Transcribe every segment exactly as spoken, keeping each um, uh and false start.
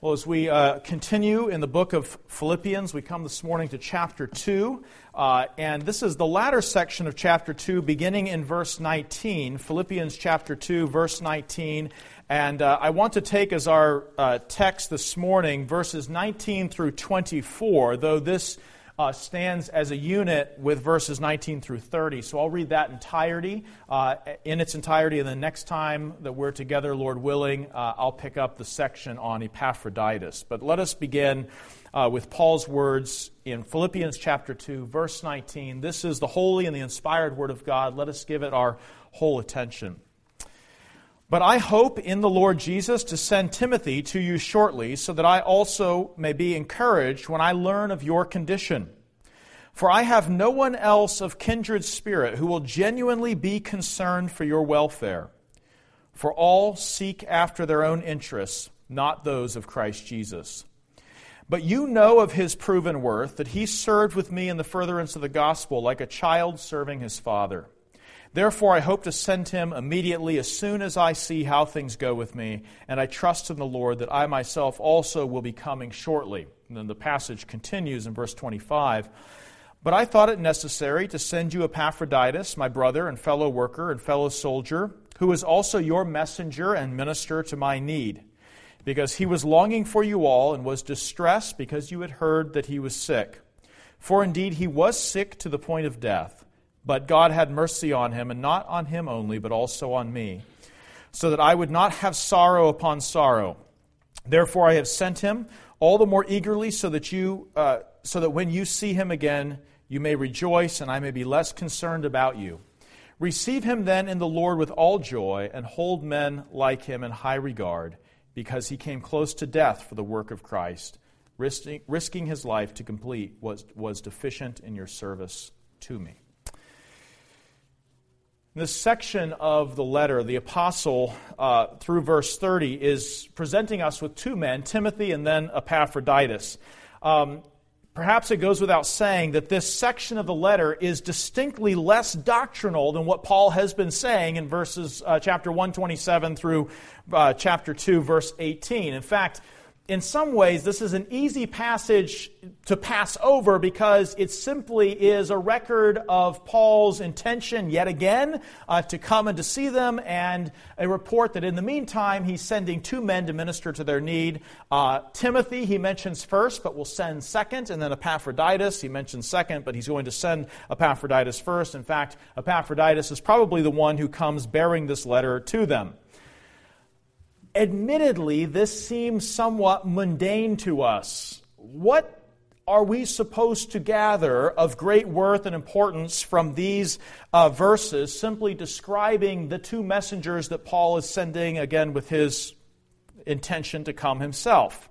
Well, as we uh, continue in the book of Philippians, we come this morning to chapter two, uh, and this is the latter section of chapter two, beginning in verse nineteen, Philippians chapter two, verse nineteen, and uh, I want to take as our uh, text this morning verses nineteen through twenty-four, though this Uh, stands as a unit with verses nineteen through thirty. So I'll read that entirety, uh, in its entirety, and the next time that we're together, Lord willing, uh, I'll pick up the section on Epaphroditus. But let us begin uh, with Paul's words in Philippians chapter two, verse nineteen. This is the holy and the inspired Word of God. Let us give it our whole attention. But I hope in the Lord Jesus to send Timothy to you shortly, so that I also may be encouraged when I learn of your condition. For I have no one else of kindred spirit who will genuinely be concerned for your welfare. For all seek after their own interests, not those of Christ Jesus. But you know of his proven worth, that he served with me in the furtherance of the gospel, like a child serving his father. Therefore, I hope to send him immediately as soon as I see how things go with me, and I trust in the Lord that I myself also will be coming shortly. And then the passage continues in verse twenty-five. But I thought it necessary to send you Epaphroditus, my brother and fellow worker and fellow soldier, who is also your messenger and minister to my need, because he was longing for you all and was distressed because you had heard that he was sick. For indeed he was sick to the point of death. But God had mercy on him, and not on him only, but also on me, so that I would not have sorrow upon sorrow. Therefore I have sent him all the more eagerly, so that you, uh, so that when you see him again, you may rejoice, and I may be less concerned about you. Receive him then in the Lord with all joy, and hold men like him in high regard, because he came close to death for the work of Christ, risking, risking his life to complete what was deficient in your service to me. This section of the letter, the apostle, uh, through verse thirty, is presenting us with two men, Timothy and then Epaphroditus. Um, perhaps it goes without saying that this section of the letter is distinctly less doctrinal than what Paul has been saying in verses uh, chapter one twenty-seven through uh, chapter two, verse eighteen. In fact, in some ways, this is an easy passage to pass over because it simply is a record of Paul's intention yet again uh, to come and to see them, and a report that in the meantime he's sending two men to minister to their need. Uh, Timothy he mentions first, but will send second, and then Epaphroditus he mentions second, but he's going to send Epaphroditus first. In fact, Epaphroditus is probably the one who comes bearing this letter to them. Admittedly, this seems somewhat mundane to us. What are we supposed to gather of great worth and importance from these uh, verses, simply describing the two messengers that Paul is sending, again, with his intention to come himself?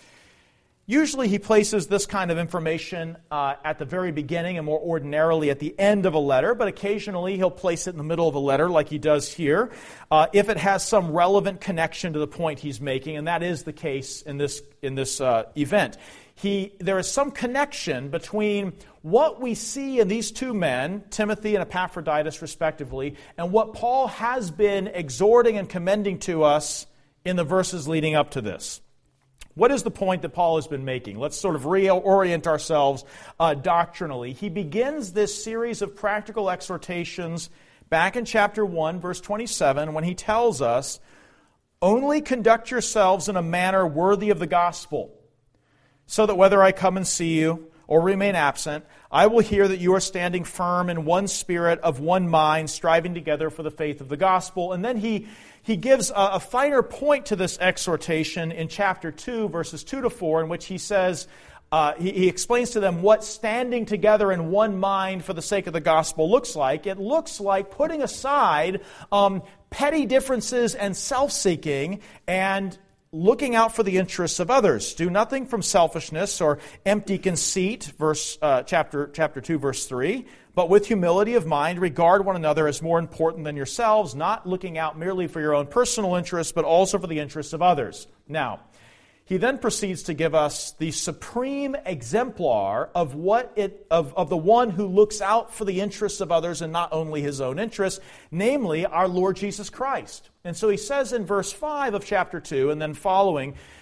Usually he places this kind of information uh, at the very beginning and more ordinarily at the end of a letter, but occasionally he'll place it in the middle of a letter like he does here, uh, if it has some relevant connection to the point he's making, and that is the case in this, in this uh, event. He, there is some connection between what we see in these two men, Timothy and Epaphroditus respectively, and what Paul has been exhorting and commending to us in the verses leading up to this. What is the point that Paul has been making? Let's sort of reorient ourselves uh, doctrinally. He begins this series of practical exhortations back in chapter one, verse twenty-seven, when he tells us, "Only conduct yourselves in a manner worthy of the gospel, so that whether I come and see you or remain absent, I will hear that you are standing firm in one spirit, of one mind, striving together for the faith of the gospel." And then he He gives a, a finer point to this exhortation in chapter two, verses two to four, in which he says, uh, he, he explains to them what standing together in one mind for the sake of the gospel looks like. It looks like putting aside um, petty differences and self-seeking and looking out for the interests of others. Do nothing from selfishness or empty conceit, verse uh, chapter chapter two, verse three, but with humility of mind, regard one another as more important than yourselves, not looking out merely for your own personal interests, but also for the interests of others. Now, he then proceeds to give us the supreme exemplar of what it of, of the one who looks out for the interests of others and not only his own interests, namely our Lord Jesus Christ. And so he says in verse five of chapter two and then following,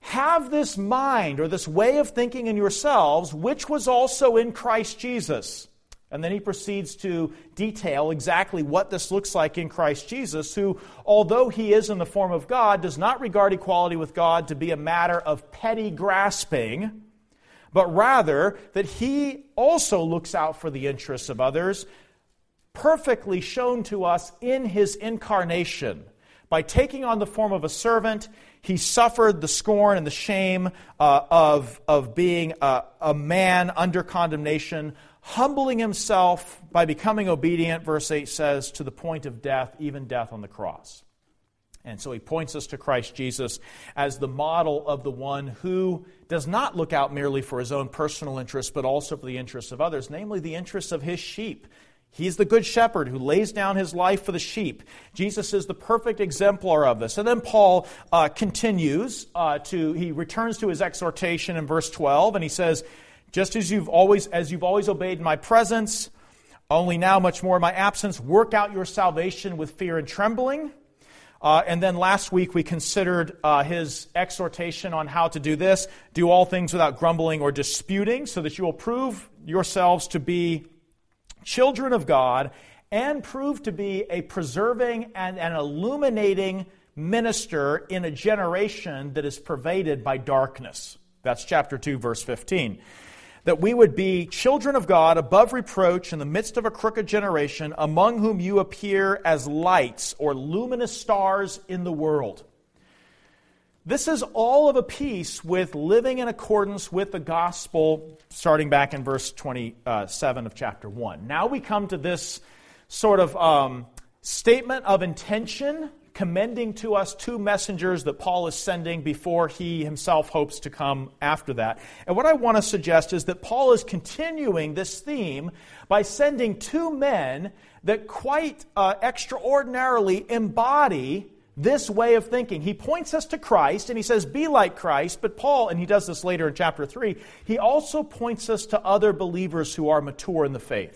have this mind or this way of thinking in yourselves, which was also in Christ Jesus. And then he proceeds to detail exactly what this looks like in Christ Jesus, who, although he is in the form of God, does not regard equality with God to be a matter of petty grasping, but rather that he also looks out for the interests of others, perfectly shown to us in his incarnation. By taking on the form of a servant, he suffered the scorn and the shame uh, of, of being a, a man under condemnation, humbling himself by becoming obedient, verse eight says, to the point of death, even death on the cross. And so he points us to Christ Jesus as the model of the one who does not look out merely for his own personal interests, but also for the interests of others, namely the interests of his sheep. He's the good shepherd who lays down his life for the sheep. Jesus is the perfect exemplar of this. And then Paul uh, continues uh, to, he returns to his exhortation in verse twelve, and he says, just as you've always, as you've always obeyed in my presence, only now much more in my absence, work out your salvation with fear and trembling. Uh, and then last week we considered uh, his exhortation on how to do this. Do all things without grumbling or disputing, so that you will prove yourselves to be children of God and prove to be a preserving and an illuminating minister in a generation that is pervaded by darkness. That's chapter two, verse fifteen. That we would be children of God above reproach in the midst of a crooked generation, among whom you appear as lights or luminous stars in the world. This is all of a piece with living in accordance with the gospel, starting back in verse twenty-seven of chapter one. Now we come to this sort of um, statement of intention, commending to us two messengers that Paul is sending before he himself hopes to come after that. And what I want to suggest is that Paul is continuing this theme by sending two men that quite uh, extraordinarily embody this way of thinking. He points us to Christ, and he says, be like Christ. But Paul, and he does this later in chapter three, he also points us to other believers who are mature in the faith.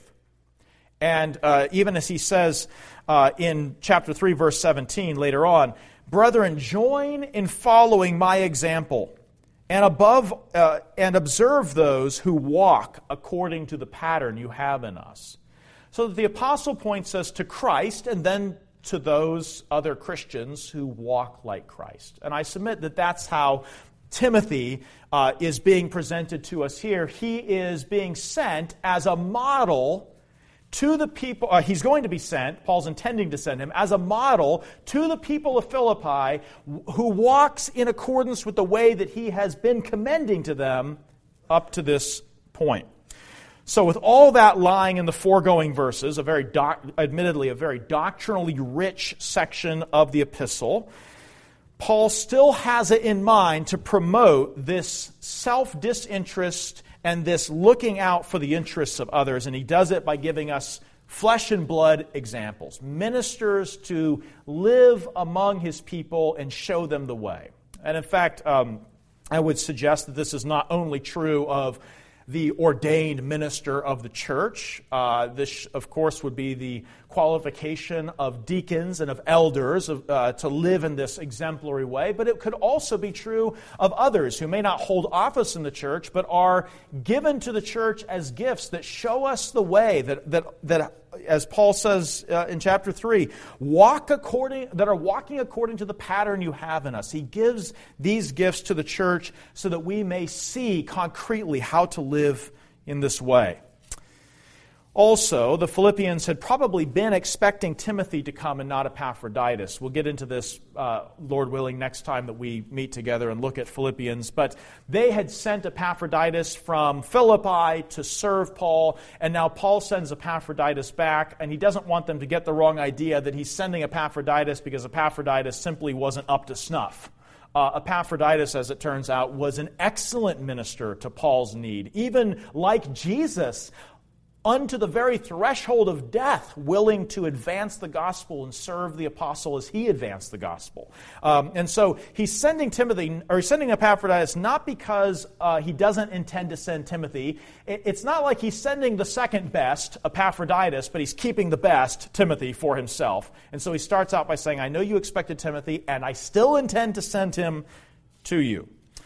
And uh, even as he says uh, in chapter three, verse seventeen, later on, brethren, join in following my example, and above uh, and observe those who walk according to the pattern you have in us. So that the apostle points us to Christ, and then to those other Christians who walk like Christ. And I submit that that's how Timothy uh, is being presented to us here. He is being sent as a model to the people, uh, he's going to be sent, Paul's intending to send him, as a model to the people of Philippi who walks in accordance with the way that he has been commending to them up to this point. So with all that lying in the foregoing verses, a very doc, admittedly a very doctrinally rich section of the epistle, Paul still has it in mind to promote this self-disinterest and this looking out for the interests of others. And he does it by giving us flesh and blood examples, ministers to live among his people and show them the way. And in fact, um, I would suggest that this is not only true of the ordained minister of the church. Uh, this, of course, would be the qualification of deacons and of elders of, uh, to live in this exemplary way. But it could also be true of others who may not hold office in the church, but are given to the church as gifts that show us the way, that, that, that as Paul says uh, in chapter three, walk according that are walking according to the pattern you have in us. He gives these gifts to the church so that we may see concretely how to live in this way. Also, the Philippians had probably been expecting Timothy to come and not Epaphroditus. We'll get into this, uh, Lord willing, next time that we meet together and look at Philippians. But they had sent Epaphroditus from Philippi to serve Paul, and now Paul sends Epaphroditus back, and he doesn't want them to get the wrong idea that he's sending Epaphroditus because Epaphroditus simply wasn't up to snuff. Uh, Epaphroditus, as it turns out, was an excellent minister to Paul's need, even like Jesus, unto the very threshold of death, willing to advance the gospel and serve the apostle as he advanced the gospel. Um, and so he's sending Timothy, or he's sending Epaphroditus, not because uh, he doesn't intend to send Timothy. It, it's not like he's sending the second best, Epaphroditus, but he's keeping the best, Timothy, for himself. And so he starts out by saying, I know you expected Timothy, and I still intend to send him to you.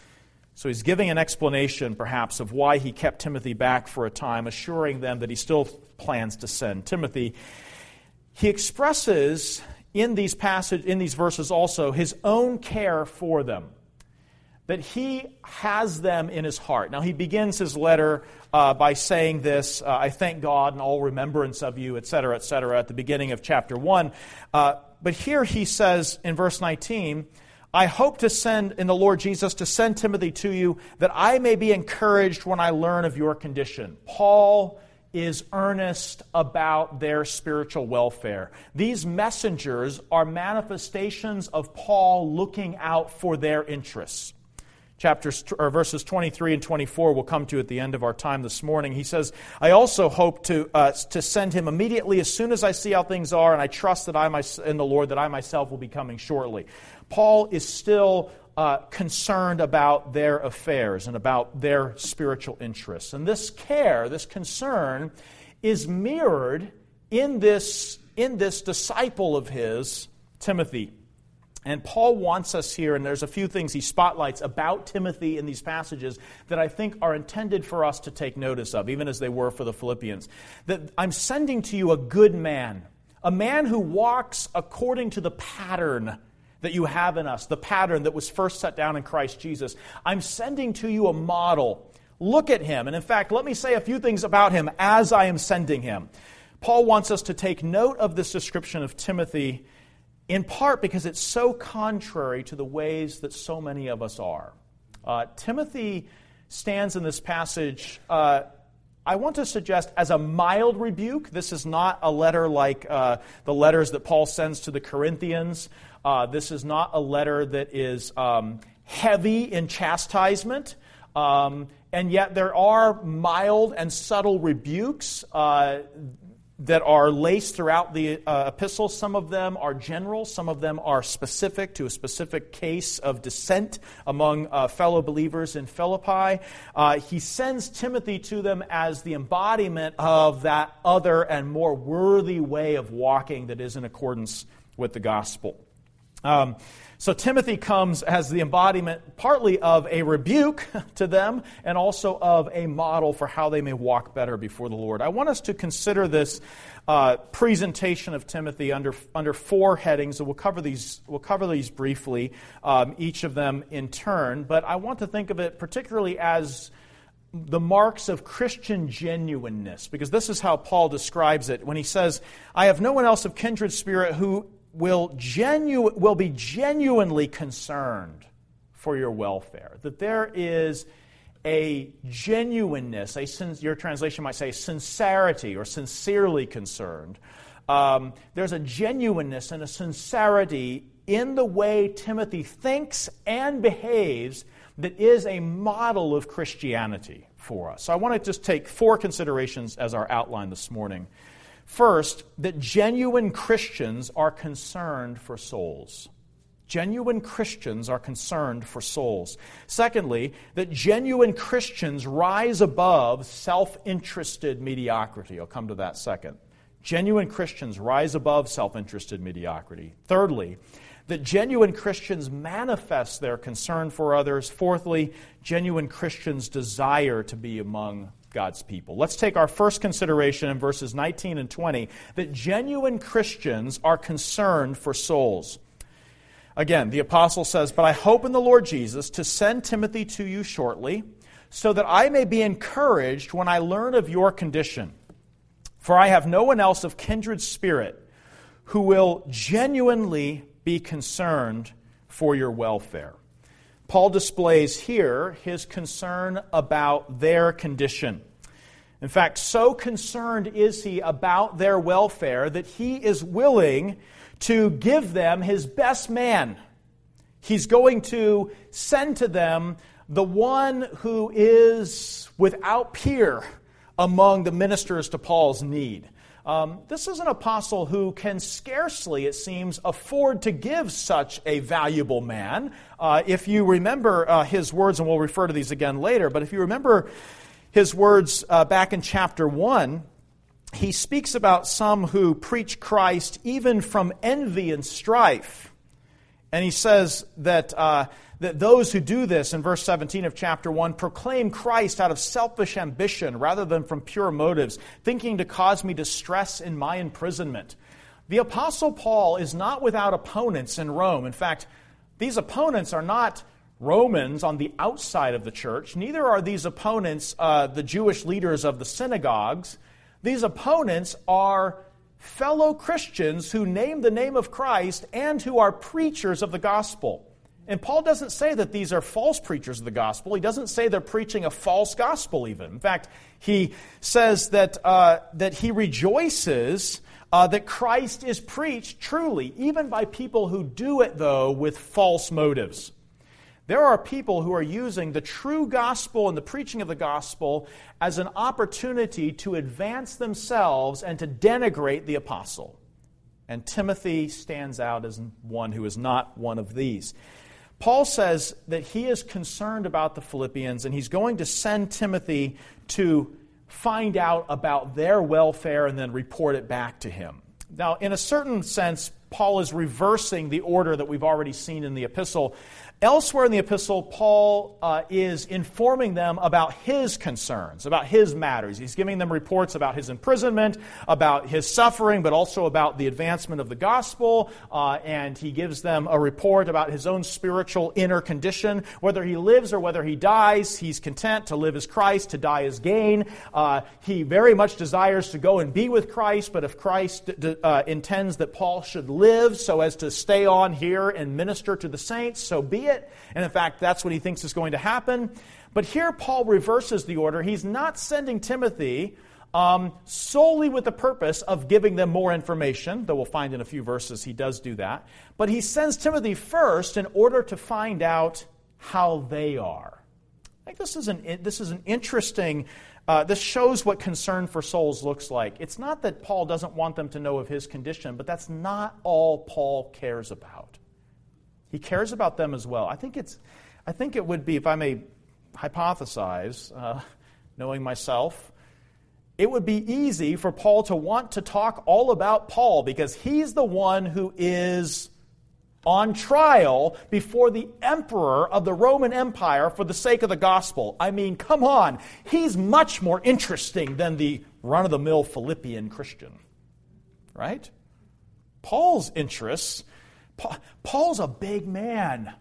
So he's giving an explanation, perhaps, of why he kept Timothy back for a time, assuring them that he still plans to send Timothy. He expresses in these passage, in these verses also, his own care for them, that he has them in his heart. Now, he begins his letter uh, by saying this, uh, I thank God in all remembrance of you, et cetera, et cetera, at the beginning of chapter one. Uh, but here he says in verse nineteen, I hope to send, in the Lord Jesus, to send Timothy to you, that I may be encouraged when I learn of your condition. Paul is earnest about their spiritual welfare. These messengers are manifestations of Paul looking out for their interests. Chapters or verses twenty-three and twenty-four we'll come to at the end of our time this morning. He says, I also hope to uh, to send him immediately as soon as I see how things are, and I trust that I my, in the Lord that I myself will be coming shortly. Paul is still uh, concerned about their affairs and about their spiritual interests. And this care, this concern, is mirrored in this, in this disciple of his, Timothy. And Paul wants us here, and there's a few things he spotlights about Timothy in these passages that I think are intended for us to take notice of, even as they were for the Philippians. That I'm sending to you a good man, a man who walks according to the pattern that you have in us, the pattern that was first set down in Christ Jesus. I'm sending to you a model. Look at him. And in fact, let me say a few things about him as I am sending him. Paul wants us to take note of this description of Timothy, in part because it's so contrary to the ways that so many of us are. Uh, Timothy stands in this passage, uh, I want to suggest, as a mild rebuke. This is not a letter like uh, the letters that Paul sends to the Corinthians. Uh, this is not a letter that is um, heavy in chastisement. Um, and yet there are mild and subtle rebukes uh, that are laced throughout the uh, epistle. Some of them are general. Some of them are specific to a specific case of dissent among uh, fellow believers in Philippi. Uh, he sends Timothy to them as the embodiment of that other and more worthy way of walking that is in accordance with the gospel. Um, so Timothy comes as the embodiment partly of a rebuke to them and also of a model for how they may walk better before the Lord. I want us to consider this uh, presentation of Timothy under under four headings, and we'll cover these we'll cover these briefly, um, each of them in turn. But I want to think of it particularly as the marks of Christian genuineness, because this is how Paul describes it when he says, "I have no one else of kindred spirit who will genu- will be genuinely concerned for your welfare." That there is a genuineness, a sin- your translation might say sincerity or sincerely concerned. Um, there's a genuineness and a sincerity in the way Timothy thinks and behaves that is a model of Christianity for us. So I want to just take four considerations as our outline this morning. First, that genuine Christians are concerned for souls. Genuine Christians are concerned for souls. Secondly, that genuine Christians rise above self-interested mediocrity. I'll come to that second. Genuine Christians rise above self-interested mediocrity. Thirdly, that genuine Christians manifest their concern for others. Fourthly, genuine Christians desire to be among God's people. Let's take our first consideration in verses nineteen and twenty, that genuine Christians are concerned for souls. Again, the apostle says, "But I hope in the Lord Jesus to send Timothy to you shortly, so that I may be encouraged when I learn of your condition. For I have no one else of kindred spirit who will genuinely be concerned for your welfare." Paul displays here his concern about their condition. In fact, so concerned is he about their welfare that he is willing to give them his best man. He's going to send to them the one who is without peer among the ministers to Paul's need. Um, this is an apostle who can scarcely, it seems, afford to give such a valuable man. Uh, if you remember uh, his words, and we'll refer to these again later, but if you remember his words uh, back in chapter one, he speaks about some who preach Christ even from envy and strife. And he says that uh, that those who do this, in verse seventeen of chapter one, proclaim Christ out of selfish ambition rather than from pure motives, thinking to cause me distress in my imprisonment. The Apostle Paul is not without opponents in Rome. In fact, these opponents are not Romans on the outside of the church. Neither are these opponents uh, the Jewish leaders of the synagogues. These opponents are fellow Christians who name the name of Christ and who are preachers of the gospel. And Paul doesn't say that these are false preachers of the gospel. He doesn't say they're preaching a false gospel even. In fact, he says that, uh, that he rejoices uh, that Christ is preached truly, even by people who do it, though, with false motives. There are people who are using the true gospel and the preaching of the gospel as an opportunity to advance themselves and to denigrate the apostle. And Timothy stands out as one who is not one of these. Paul says that he is concerned about the Philippians, and he's going to send Timothy to find out about their welfare and then report it back to him. Now, in a certain sense, Paul is reversing the order that we've already seen in the epistle. Elsewhere in the epistle, Paul uh, is informing them about his concerns, about his matters. He's giving them reports about his imprisonment, about his suffering, but also about the advancement of the gospel. Uh, and he gives them a report about his own spiritual inner condition. Whether he lives or whether he dies, he's content. To live as Christ, to die as gain. Uh, he very much desires to go and be with Christ, but if Christ d- uh, intends that Paul should live so as to stay on here and minister to the saints, so be it. And in fact, that's what he thinks is going to happen. But here Paul reverses the order. He's not sending Timothy um, solely with the purpose of giving them more information, though we'll find in a few verses he does do that. But he sends Timothy first in order to find out how they are. I think this is an, this is an interesting, uh, this shows what concern for souls looks like. It's not that Paul doesn't want them to know of his condition, but that's not all Paul cares about. He cares about them as well. I think it's, I think it would be, if I may hypothesize, uh, knowing myself, it would be easy for Paul to want to talk all about Paul because he's the one who is on trial before the emperor of the Roman Empire for the sake of the gospel. I mean, come on. He's much more interesting than the run-of-the-mill Philippian Christian. Right? Paul's interests... Paul's a big man.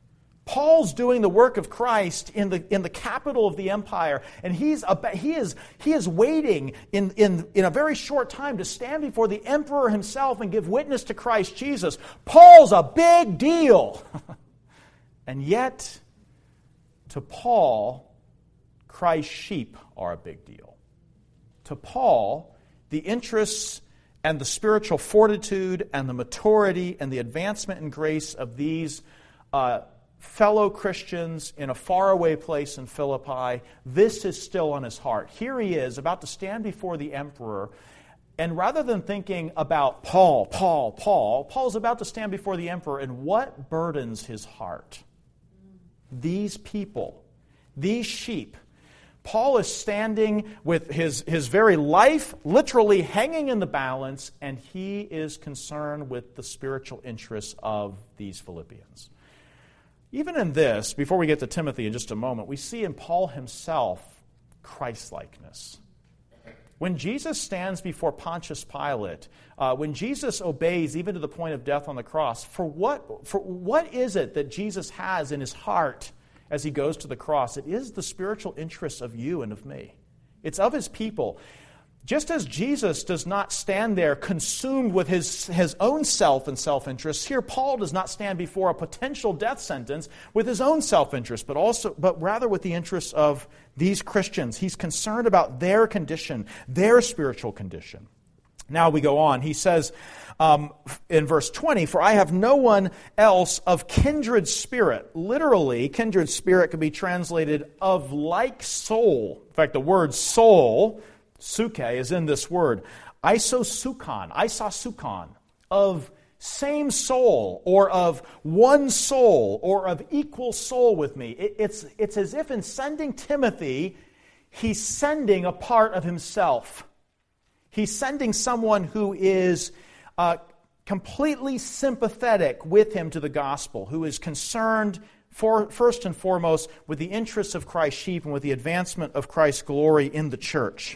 Paul's doing the work of Christ in the in the capital of the empire, and he's a, he is he is waiting in, in, in a very short time to stand before the emperor himself and give witness to Christ Jesus. Paul's a big deal. And yet, to Paul, Christ's sheep are a big deal. To Paul, the interests and the spiritual fortitude and the maturity and the advancement in grace of these uh, fellow Christians in a faraway place in Philippi, this is still on his heart. Here he is about to stand before the emperor, and rather than thinking about Paul, Paul, Paul, Paul's about to stand before the emperor, and what burdens his heart? These people, these sheep. Paul is standing with his, his very life literally hanging in the balance, and he is concerned with the spiritual interests of these Philippians. Even in this, before we get to Timothy in just a moment, we see in Paul himself Christ-likeness. When Jesus stands before Pontius Pilate, uh, when Jesus obeys even to the point of death on the cross, for what, for what is it that Jesus has in his heart as he goes to the cross? It is the spiritual interests of you and of me. It's of his people. Just as Jesus does not stand there consumed with his, his own self and self-interest, here Paul does not stand before a potential death sentence with his own self-interest, but also, but rather with the interests of these Christians. He's concerned about their condition, their spiritual condition. Now we go on. He says um, in verse twenty, "For I have no one else of kindred spirit." Literally, kindred spirit can be translated of like soul. In fact, the word soul, suke, is in this word. Isosukon, isosukon, of same soul, or of one soul, or of equal soul with me. It, it's, it's as if in sending Timothy, he's sending a part of himself. He's sending someone who is uh, completely sympathetic with him to the gospel, who is concerned for, first and foremost with the interests of Christ's sheep and with the advancement of Christ's glory in the church.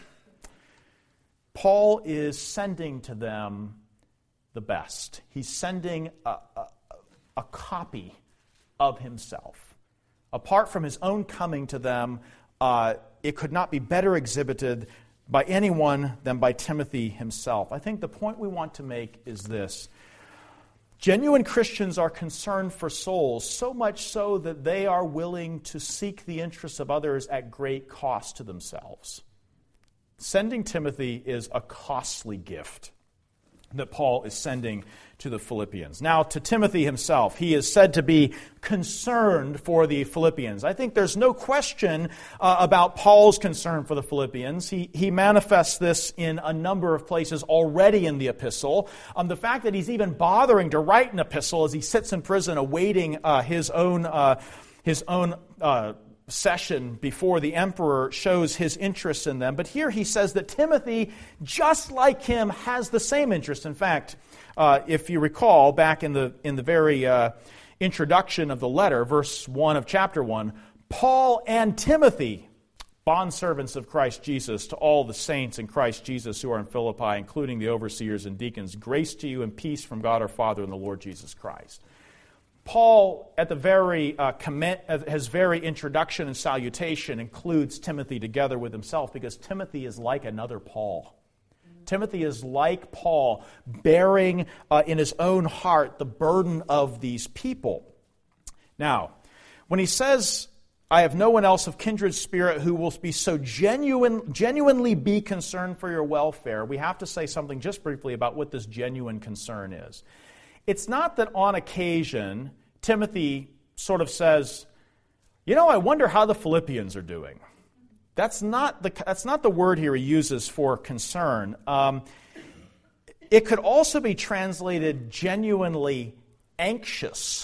Paul is sending to them the best. He's sending a, a, a copy of himself. Apart from his own coming to them, uh, it could not be better exhibited by anyone than by Timothy himself. I think the point we want to make is this. Genuine Christians are concerned for souls, so much so that they are willing to seek the interests of others at great cost to themselves. Sending Timothy is a costly gift that Paul is sending to the Philippians. Now, to Timothy himself, he is said to be concerned for the Philippians. I think there's no question uh, about Paul's concern for the Philippians. He, he manifests this in a number of places already in the epistle. Um, the fact that he's even bothering to write an epistle as he sits in prison awaiting uh, his own, uh, his own uh, session before the emperor shows his interest in them. But here he says that Timothy, just like him, has the same interest. In fact, uh, if you recall, back in the in the very uh, introduction of the letter, verse one of chapter one, Paul and Timothy, bondservants of Christ Jesus, to all the saints in Christ Jesus who are in Philippi, including the overseers and deacons, grace to you and peace from God our Father and the Lord Jesus Christ. Paul, at the very uh, comment, uh, his very introduction and salutation, includes Timothy together with himself because Timothy is like another Paul. Mm-hmm. Timothy is like Paul, bearing uh, in his own heart the burden of these people. Now, when he says, I have no one else of kindred spirit who will be so genuine, genuinely be concerned for your welfare, we have to say something just briefly about what this genuine concern is. It's not that on occasion Timothy sort of says, you know, I wonder how the Philippians are doing. That's not the, that's not the word here he uses for concern. Um, it could also be translated genuinely anxious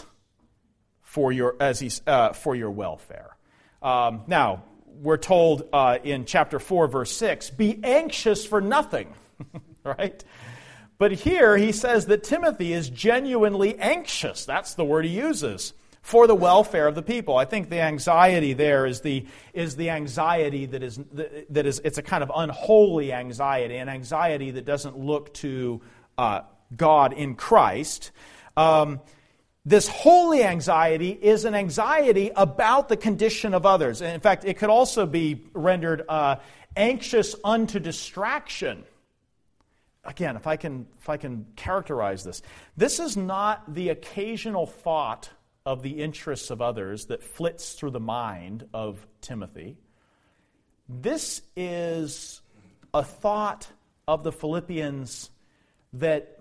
for your, as he, uh, for your welfare. Um, now, we're told uh, in chapter four, verse six, be anxious for nothing, right? But here he says that Timothy is genuinely anxious. That's the word he uses, for the welfare of the people. I think the anxiety there is the is the anxiety that is that is it's a kind of unholy anxiety, an anxiety that doesn't look to uh, God in Christ. Um, this holy anxiety is an anxiety about the condition of others. And in fact, it could also be rendered uh, anxious unto distraction. Again, if I can if I can characterize this, this is not the occasional thought of the interests of others that flits through the mind of Timothy. This is a thought of the Philippians that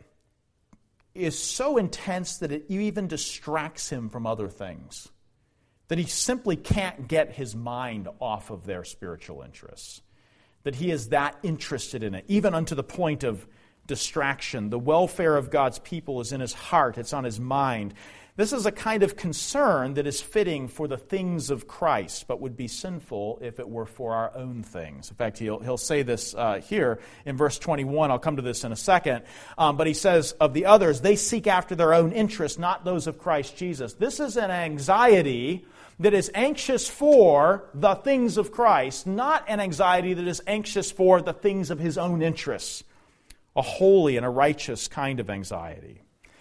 is so intense that it even distracts him from other things, that he simply can't get his mind off of their spiritual interests. That he is that interested in it, even unto the point of distraction. The welfare of God's people is in his heart, it's on his mind. This is a kind of concern that is fitting for the things of Christ, but would be sinful if it were for our own things. In fact, he'll, he'll say this uh, here in verse twenty-one. I'll come to this in a second. Um, but he says, of the others, they seek after their own interests, not those of Christ Jesus. This is an anxiety that is anxious for the things of Christ, not an anxiety that is anxious for the things of his own interests. A holy and a righteous kind of anxiety.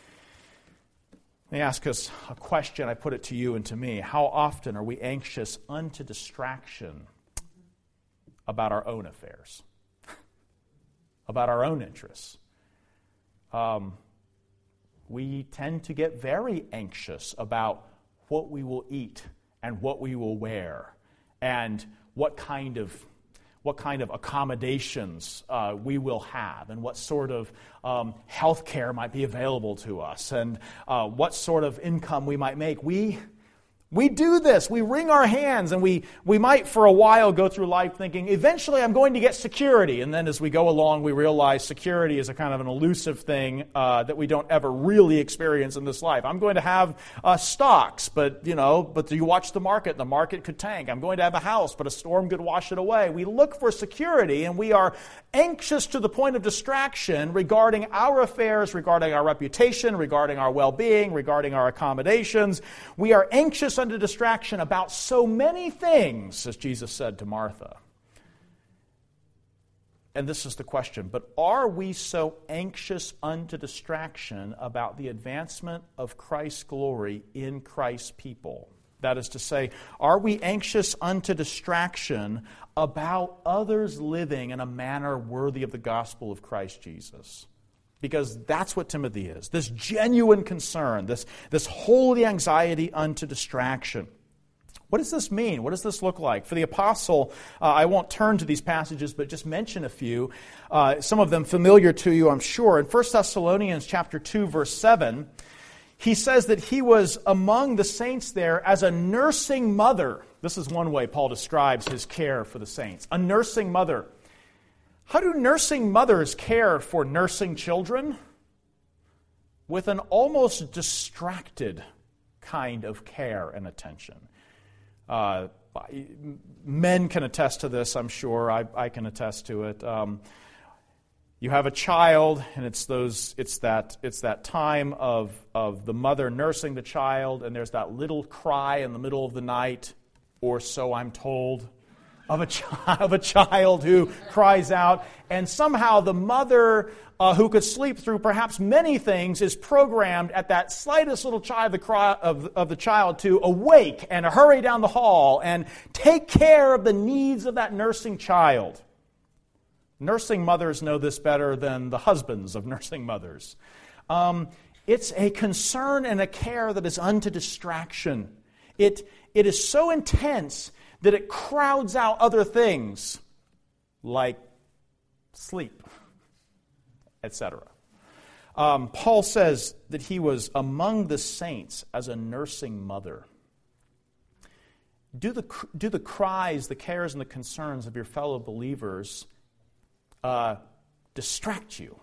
Let me ask us a question. I put it to you and to me. How often are we anxious unto distraction about our own affairs? About our own interests? Um, we tend to get very anxious about what we will eat and what we will wear and what kind of what kind of accommodations uh, we will have and what sort of um, health care might be available to us and uh, what sort of income we might make. We We do this. We wring our hands, and we, we might for a while go through life thinking, eventually I'm going to get security. And then as we go along, we realize security is a kind of an elusive thing uh, that we don't ever really experience in this life. I'm going to have uh, stocks, but, you know, but you watch the market, the market could tank. I'm going to have a house, but a storm could wash it away. We look for security, and we are anxious to the point of distraction regarding our affairs, regarding our reputation, regarding our well-being, regarding our accommodations. We are anxious unto distraction about so many things, as Jesus said to Martha. And this is the question, but are we so anxious unto distraction about the advancement of Christ's glory in Christ's people? That is to say, are we anxious unto distraction about others living in a manner worthy of the gospel of Christ Jesus? Because that's what Timothy is, this genuine concern, this, this holy anxiety unto distraction. What does this mean? What does this look like? For the apostle, uh, I won't turn to these passages, but just mention a few. Uh, some of them familiar to you, I'm sure. In First Thessalonians chapter two, verse seven, he says that he was among the saints there as a nursing mother. This is one way Paul describes his care for the saints. A nursing mother. How do nursing mothers care for nursing children? With an almost distracted kind of care and attention. Uh, men can attest to this, I'm sure. I, I can attest to it. Um, you have a child, and it's those. It's that. It's that time of of the mother nursing the child, and there's that little cry in the middle of the night, or so I'm told, of a child of a child who cries out, and somehow the mother, uh, who could sleep through perhaps many things, is programmed at that slightest little child, the cry of, of the child, to awake and hurry down the hall and take care of the needs of that nursing child. Nursing mothers know this better than the husbands of nursing mothers. Um, it's a concern and a care that is unto distraction. It it is so intense that it crowds out other things like sleep, et cetera. Um, Paul says that he was among the saints as a nursing mother. Do the, do the cries, the cares, and the concerns of your fellow believers uh, distract you?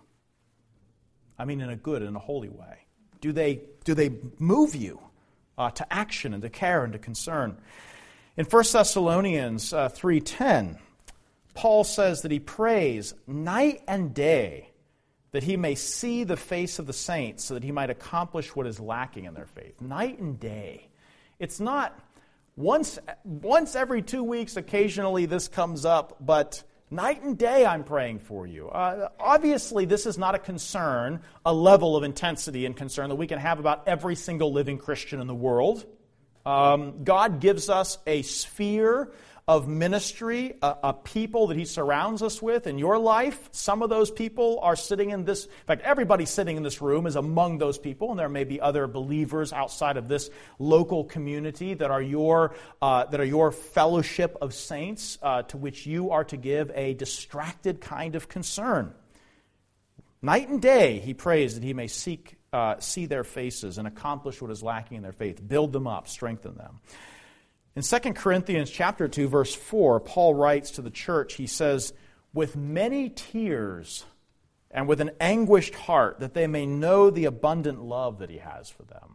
I mean, in a good and a holy way. Do they, do they move you uh, to action and to care and to concern? In First Thessalonians uh, three ten, Paul says that he prays night and day that he may see the face of the saints so that he might accomplish what is lacking in their faith. Night and day. It's not once, once every two weeks, occasionally this comes up, but night and day I'm praying for you. Uh, obviously, this is not a concern, a level of intensity and concern that we can have about every single living Christian in the world. Um, God gives us a sphere of ministry, a, a people that He surrounds us with in your life. Some of those people are sitting in this, in fact, everybody sitting in this room is among those people, and there may be other believers outside of this local community that are your uh, that are your fellowship of saints, uh, to which you are to give a distracted kind of concern. Night and day, he prays that he may seek Uh, see their faces and accomplish what is lacking in their faith. Build them up, strengthen them. In Second Corinthians chapter two, verse four, Paul writes to the church, he says, with many tears and with an anguished heart, that they may know the abundant love that he has for them.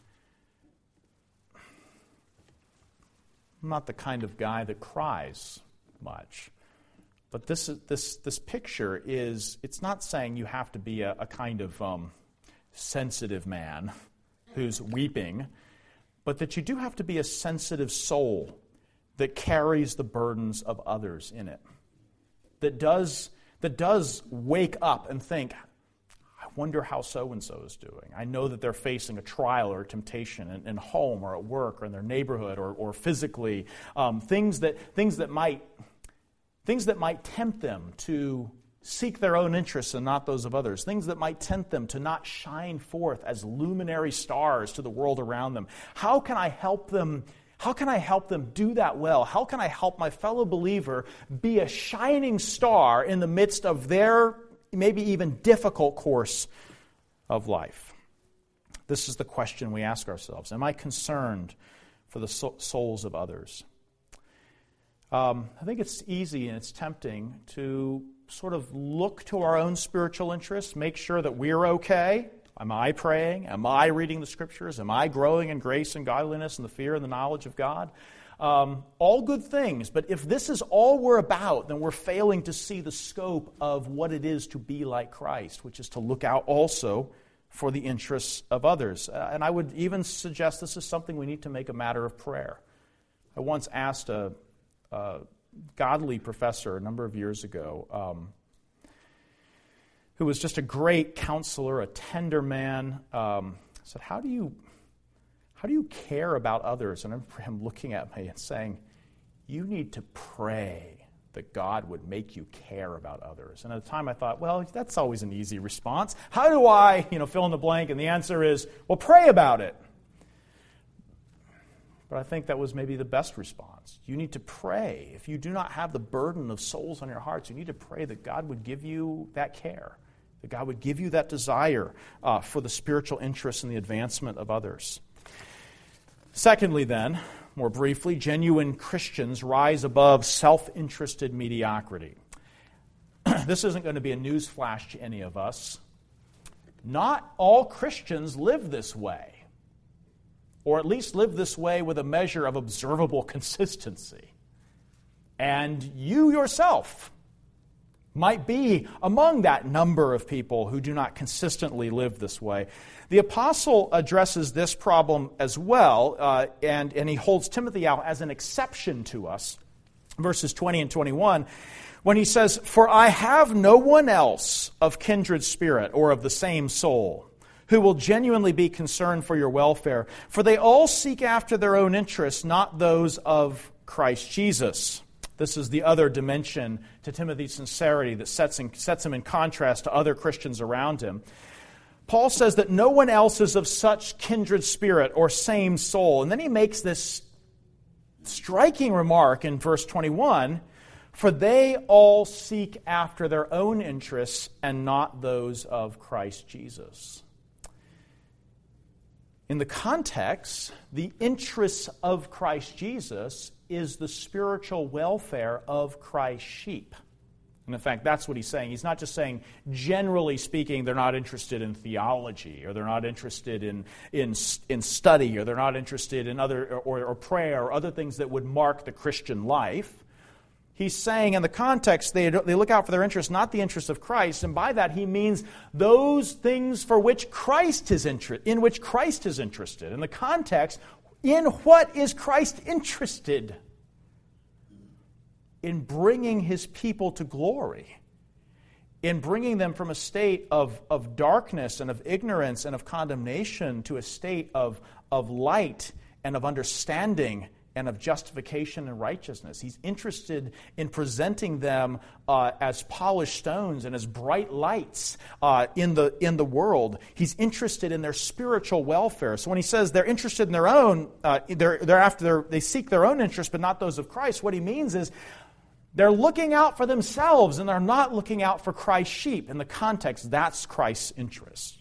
I'm not the kind of guy that cries much. But this this this picture is, it's not saying you have to be a, a kind of um, sensitive man who's weeping, but that you do have to be a sensitive soul that carries the burdens of others in it. That does that does wake up and think, I wonder how so-and-so is doing. I know that they're facing a trial or a temptation in, in home or at work or in their neighborhood or, or physically. Um, things that things that might things that might tempt them to seek their own interests and not those of others. Things that might tempt them to not shine forth as luminary stars to the world around them. How can I help them? How can I help them do that well? How can I help my fellow believer be a shining star in the midst of their maybe even difficult course of life? This is the question we ask ourselves. Am I concerned for the souls of others? Um, I think it's easy and it's tempting to sort of look to our own spiritual interests, make sure that we're okay. Am I praying? Am I reading the Scriptures? Am I growing in grace and godliness and the fear and the knowledge of God? Um, all good things, but if this is all we're about, then we're failing to see the scope of what it is to be like Christ, which is to look out also for the interests of others. Uh, and I would even suggest this is something we need to make a matter of prayer. I once asked a, a godly professor a number of years ago, um, who was just a great counselor, a tender man, um, said, how do you how do you care about others? And I remember him looking at me and saying, you need to pray that God would make you care about others. And at the time I thought, well, that's always an easy response. How do I, you know, fill in the blank? And the answer is, well, pray about it. But I think that was maybe the best response. You need to pray. If you do not have the burden of souls on your hearts, you need to pray that God would give you that care, that God would give you that desire uh, for the spiritual interests and the advancement of others. Secondly, then, more briefly, genuine Christians rise above self-interested mediocrity. This isn't going to be a news flash to any of us. Not all Christians live this way, or at least live this way with a measure of observable consistency. And you yourself might be among that number of people who do not consistently live this way. The apostle addresses this problem as well, uh, and, and he holds Timothy out as an exception to us. Verses twenty and twenty-one, when he says, "For I have no one else of kindred spirit or of the same soul who will genuinely be concerned for your welfare, for they all seek after their own interests, not those of Christ Jesus." This is the other dimension to Timothy's sincerity that sets, in, sets him in contrast to other Christians around him. Paul says that no one else is of such kindred spirit or same soul. And then he makes this striking remark in verse twenty-one, "For they all seek after their own interests and not those of Christ Jesus." In the context, the interests of Christ Jesus is the spiritual welfare of Christ's sheep. And in fact, that's what he's saying. He's not just saying, generally speaking, they're not interested in theology, or they're not interested in in, in study, or they're not interested in other or, or prayer, or other things that would mark the Christian life. He's saying in the context, they, they look out for their interests, not the interests of Christ. And by that, he means those things for which Christ is inter- in which Christ is interested. In the context, in what is Christ interested? In bringing his people to glory. In bringing them from a state of, of darkness and of ignorance and of condemnation to a state of, of light and of understanding and of justification and righteousness. He's interested in presenting them uh, as polished stones and as bright lights uh, in the in the world. He's interested in their spiritual welfare. So when he says they're interested in their own, uh, they're they're after their, they seek their own interests, but not those of Christ. What he means is they're looking out for themselves and they're not looking out for Christ's sheep. In the context, that's Christ's interest.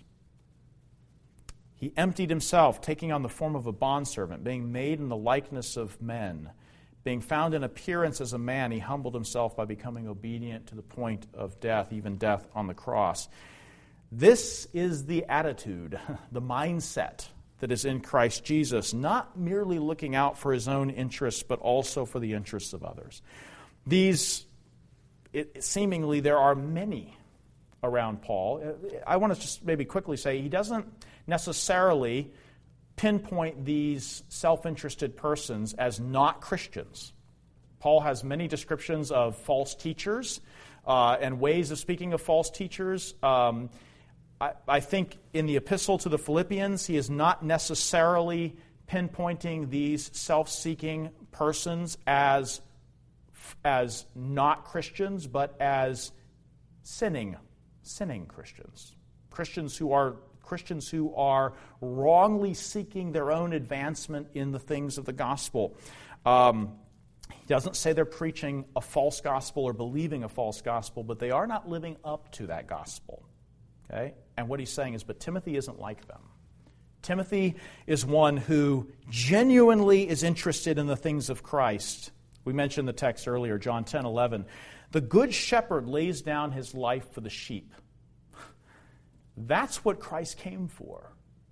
He emptied himself, taking on the form of a bondservant, being made in the likeness of men. Being found in appearance as a man, he humbled himself by becoming obedient to the point of death, even death on the cross. This is the attitude, the mindset that is in Christ Jesus, not merely looking out for his own interests, but also for the interests of others. These, it, seemingly, there are many around Paul. I want to just maybe quickly say he doesn't necessarily pinpoint these self-interested persons as not Christians. Paul has many descriptions of false teachers uh, and ways of speaking of false teachers. Um, I, I think in the epistle to the Philippians, he is not necessarily pinpointing these self-seeking persons as, as not Christians, but as sinning sinning Christians. Christians who are Christians who are wrongly seeking their own advancement in the things of the gospel. Um, he doesn't say they're preaching a false gospel or believing a false gospel, but they are not living up to that gospel. Okay? And what he's saying is, but Timothy isn't like them. Timothy is one who genuinely is interested in the things of Christ. We mentioned the text earlier, John ten eleven. The good shepherd lays down his life for the sheep. That's what Christ came for.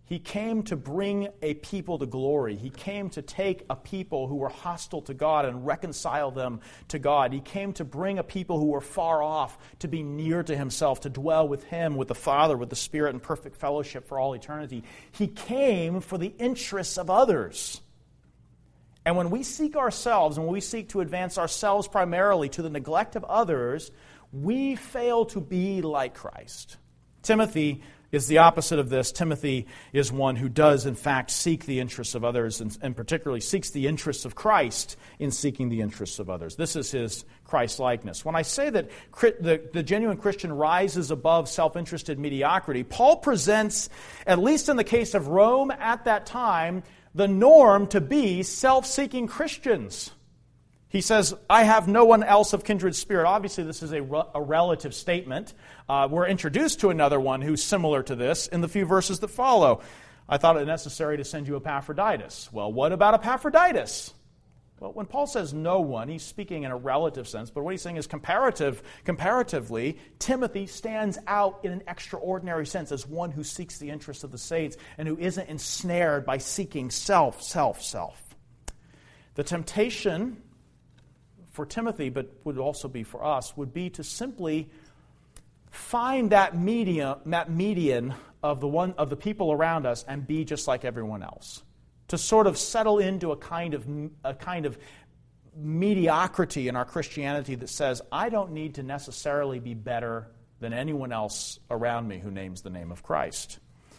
He came to bring a people to glory. He came to take a people who were hostile to God and reconcile them to God. He came to bring a people who were far off to be near to himself, to dwell with him, with the Father, with the Spirit in perfect fellowship for all eternity. He came for the interests of others. And when we seek ourselves, and when we seek to advance ourselves primarily to the neglect of others, we fail to be like Christ. Timothy is the opposite of this. Timothy is one who does, in fact, seek the interests of others, and, and particularly seeks the interests of Christ in seeking the interests of others. This is his Christ-likeness. When I say that the, the genuine Christian rises above self-interested mediocrity, Paul presents, at least in the case of Rome at that time, the norm to be self-seeking Christians. He says, I have no one else of kindred spirit. Obviously, this is a, re- a relative statement. Uh, we're introduced to another one who's similar to this in the few verses that follow. I thought it necessary to send you Epaphroditus. Well, what about Epaphroditus? Well, when Paul says no one, he's speaking in a relative sense, but what he's saying is comparative. Comparatively, Timothy stands out in an extraordinary sense as one who seeks the interests of the saints and who isn't ensnared by seeking self, self, self. The temptation for Timothy, but would also be for us, would be to simply find that median, that median of the one of the people around us and be just like everyone else. To sort of settle into a kind of a kind of mediocrity in our Christianity that says, I don't need to necessarily be better than anyone else around me who names the name of Christ.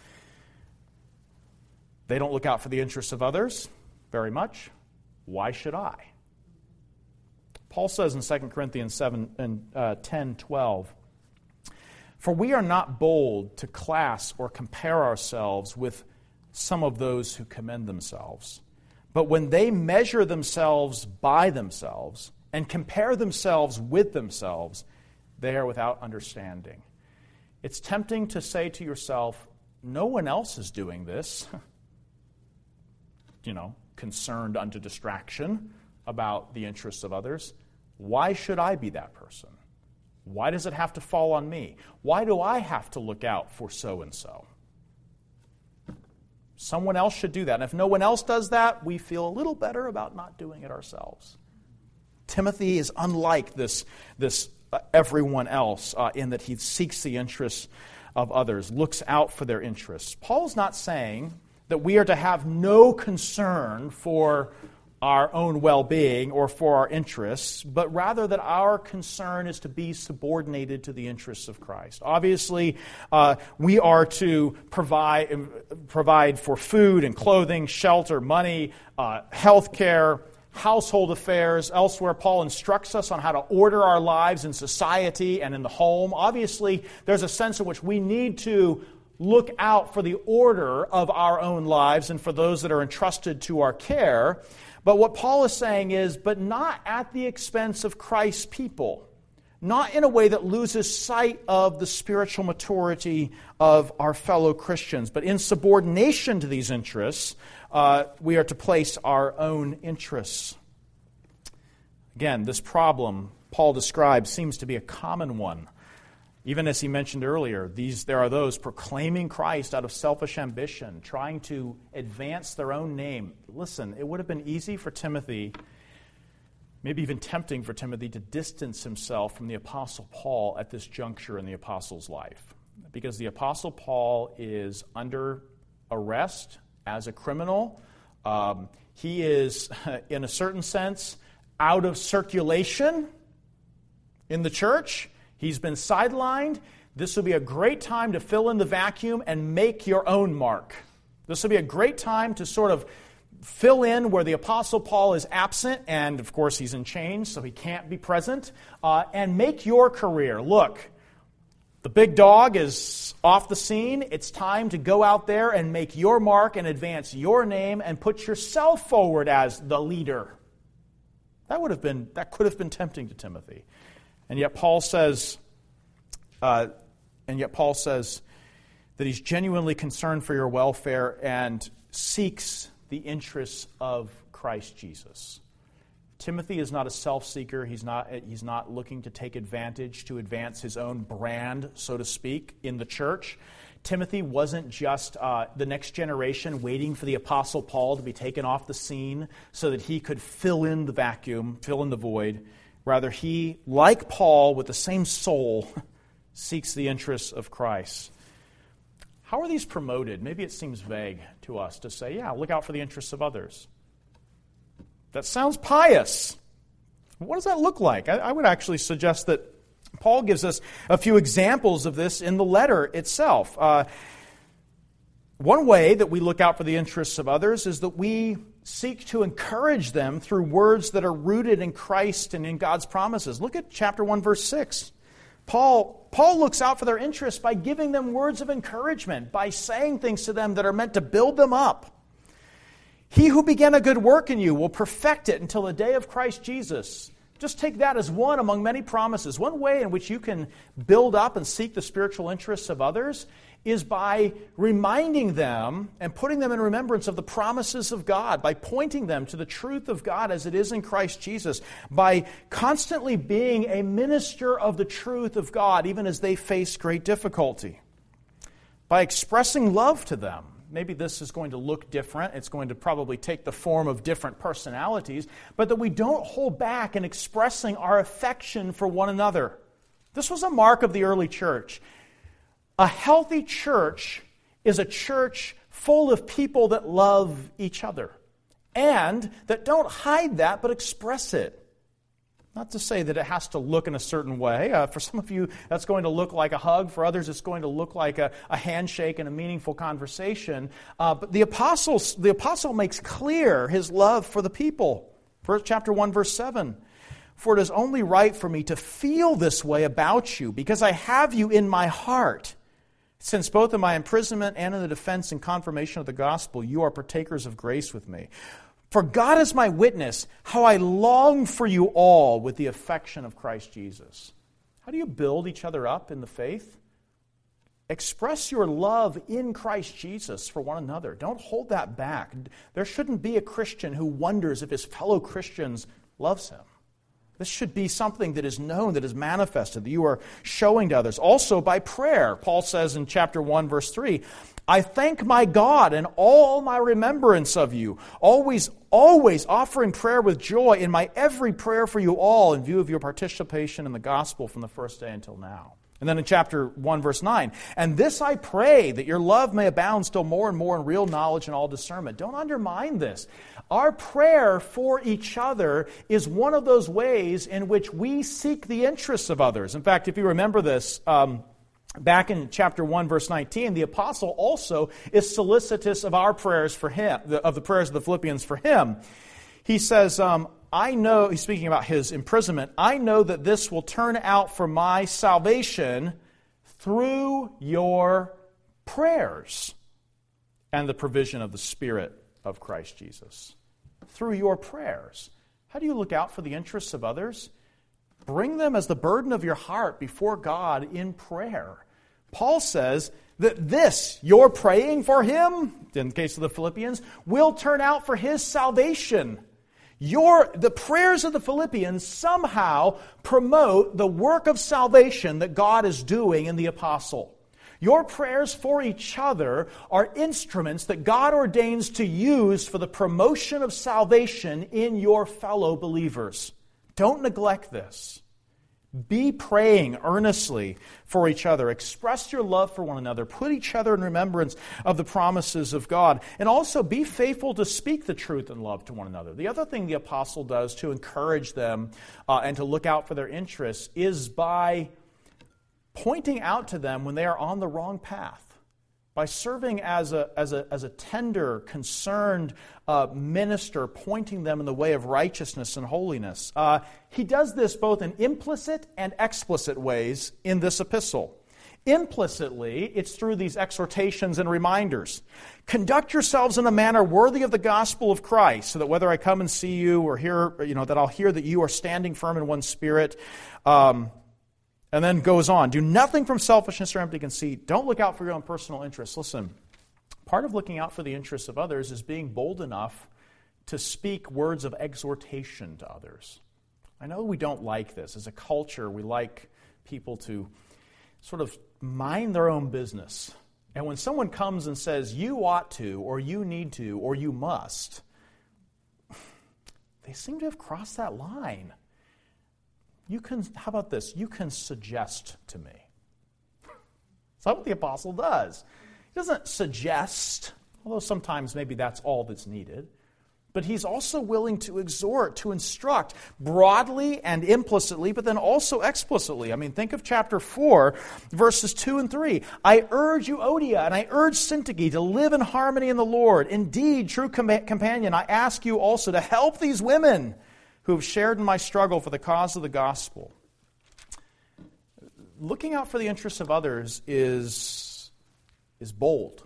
They don't look out for the interests of others very much. Why should I? Paul says in Second Corinthians seven and uh, ten, twelve, for we are not bold to class or compare ourselves with some of those who commend themselves. But when they measure themselves by themselves and compare themselves with themselves, they are without understanding. It's tempting to say to yourself, no one else is doing this. You know, concerned unto distraction about the interests of others. Why should I be that person? Why does it have to fall on me? Why do I have to look out for so-and-so? Someone else should do that. And if no one else does that, we feel a little better about not doing it ourselves. Timothy is unlike this, this uh, everyone else uh, in that he seeks the interests of others, looks out for their interests. Paul's not saying that we are to have no concern for our own well-being or for our interests, but rather that our concern is to be subordinated to the interests of Christ. Obviously, uh, we are to provide provide for food and clothing, shelter, money, uh, health care, household affairs. Elsewhere, Paul instructs us on how to order our lives in society and in the home. Obviously, there's a sense in which we need to look out for the order of our own lives and for those that are entrusted to our care. But what Paul is saying is, but not at the expense of Christ's people. Not in a way that loses sight of the spiritual maturity of our fellow Christians, but in subordination to these interests, uh, we are to place our own interests. Again, this problem Paul describes seems to be a common one. Even as he mentioned earlier, these there are those proclaiming Christ out of selfish ambition, trying to advance their own name. Listen, it would have been easy for Timothy, maybe even tempting for Timothy, to distance himself from the Apostle Paul at this juncture in the Apostle's life. Because the Apostle Paul is under arrest as a criminal. Um, he is, in a certain sense, out of circulation in the church. He's been sidelined. This will be a great time to fill in the vacuum and make your own mark. This will be a great time to sort of fill in where the Apostle Paul is absent, and of course he's in chains, so he can't be present, uh, and make your career. Look, the big dog is off the scene. It's time to go out there and make your mark and advance your name and put yourself forward as the leader. That would have been, that could have been tempting to Timothy. And yet Paul says, uh, and yet Paul says that he's genuinely concerned for your welfare and seeks the interests of Christ Jesus. Timothy is not a self-seeker. He's not, he's not looking to take advantage to advance his own brand, so to speak, in the church. Timothy wasn't just uh, the next generation waiting for the Apostle Paul to be taken off the scene so that he could fill in the vacuum, fill in the void. Rather, he, like Paul, with the same soul, seeks the interests of Christ. How are these promoted? Maybe it seems vague to us to say, yeah, look out for the interests of others. That sounds pious. What does that look like? I, I would actually suggest that Paul gives us a few examples of this in the letter itself. Uh, one way that we look out for the interests of others is that we seek to encourage them through words that are rooted in Christ and in God's promises. Look at chapter one, verse six. Paul, Paul looks out for their interests by giving them words of encouragement, by saying things to them that are meant to build them up. He who began a good work in you will perfect it until the day of Christ Jesus. Just take that as one among many promises. One way in which you can build up and seek the spiritual interests of others is by reminding them and putting them in remembrance of the promises of God, by pointing them to the truth of God as it is in Christ Jesus, by constantly being a minister of the truth of God, even as they face great difficulty, by expressing love to them. Maybe this is going to look different. It's going to probably take the form of different personalities, but that we don't hold back in expressing our affection for one another. This was a mark of the early church. A healthy church is a church full of people that love each other and that don't hide that but express it. Not to say that it has to look in a certain way. Uh, for some of you, that's going to look like a hug. For others, it's going to look like a, a handshake and a meaningful conversation. Uh, but the apostles, the apostle makes clear his love for the people. First, chapter one, verse seven. For it is only right for me to feel this way about you, because I have you in my heart. Since both in my imprisonment and in the defense and confirmation of the gospel, you are partakers of grace with me. For God is my witness, how I long for you all with the affection of Christ Jesus. How do you build each other up in the faith? Express your love in Christ Jesus for one another. Don't hold that back. There shouldn't be a Christian who wonders if his fellow Christians loves him. This should be something that is known, that is manifested, that you are showing to others. Also by prayer. Paul says in chapter one, verse three, I thank my God in all my remembrance of you, always, always offering prayer with joy in my every prayer for you all in view of your participation in the gospel from the first day until now. And then in chapter one, verse nine, and this I pray, that your love may abound still more and more in real knowledge and all discernment. Don't undermine this. Our prayer for each other is one of those ways in which we seek the interests of others. In fact, if you remember this, um, back in chapter one, verse nineteen, the apostle also is solicitous of our prayers for him, of the prayers of the Philippians for him. He says, um, I know, he's speaking about his imprisonment, I know that this will turn out for my salvation through your prayers and the provision of the Spirit of Christ Jesus. Through your prayers. How do you look out for the interests of others? Bring them as the burden of your heart before God in prayer. Paul says that this, your praying for him, in the case of the Philippians, will turn out for his salvation. Your, the prayers of the Philippians somehow promote the work of salvation that God is doing in the apostle. Your prayers for each other are instruments that God ordains to use for the promotion of salvation in your fellow believers. Don't neglect this. Be praying earnestly for each other. Express your love for one another. Put each other in remembrance of the promises of God. And also be faithful to speak the truth and love to one another. The other thing the apostle does to encourage them uh, and to look out for their interests is by pointing out to them when they are on the wrong path. By serving as a, as a, as a tender, concerned uh, minister, pointing them in the way of righteousness and holiness. Uh, he does this both in implicit and explicit ways in this epistle. Implicitly, it's through these exhortations and reminders. Conduct yourselves in a manner worthy of the gospel of Christ, so that whether I come and see you or hear, you know, that I'll hear that you are standing firm in one spirit. Um, And then goes on, do nothing from selfishness or empty conceit. Don't look out for your own personal interests. Listen, part of looking out for the interests of others is being bold enough to speak words of exhortation to others. I know we don't like this. As a culture, we like people to sort of mind their own business And when someone comes and says, you ought to, or you need to, or you must, they seem to have crossed that line. You can, how about this? You can suggest to me. That's what the apostle does. He doesn't suggest, although sometimes maybe that's all that's needed. But he's also willing to exhort, to instruct, broadly and implicitly, but then also explicitly. I mean, think of chapter four, verses two and three. I urge you, Euodia, and I urge Syntyche to live in harmony in the Lord. Indeed, true com- companion, I ask you also to help these women who have shared in my struggle for the cause of the gospel. Looking out for the interests of others is, is bold.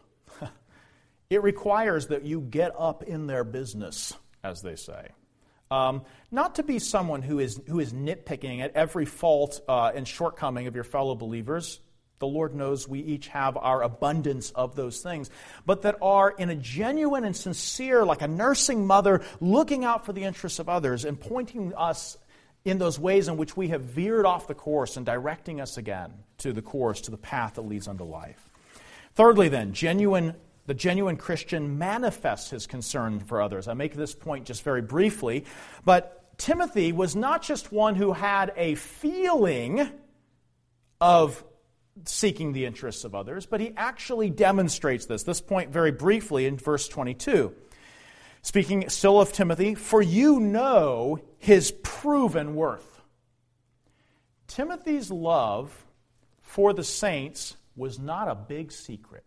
It requires that you get up in their business, as they say. Um, not to be someone who is who is nitpicking at every fault uh, and shortcoming of your fellow believers. The Lord knows we each have our abundance of those things. But that are in a genuine and sincere, like a nursing mother, looking out for the interests of others and pointing us in those ways in which we have veered off the course and directing us again to the course, to the path that leads unto life. Thirdly then, genuine The genuine Christian manifests his concern for others. I make this point just very briefly, but Timothy was not just one who had a feeling of seeking the interests of others, but he actually demonstrates this. This point very briefly in verse twenty-two. Speaking still of Timothy, for you know his proven worth. Timothy's love for the saints was not a big secret.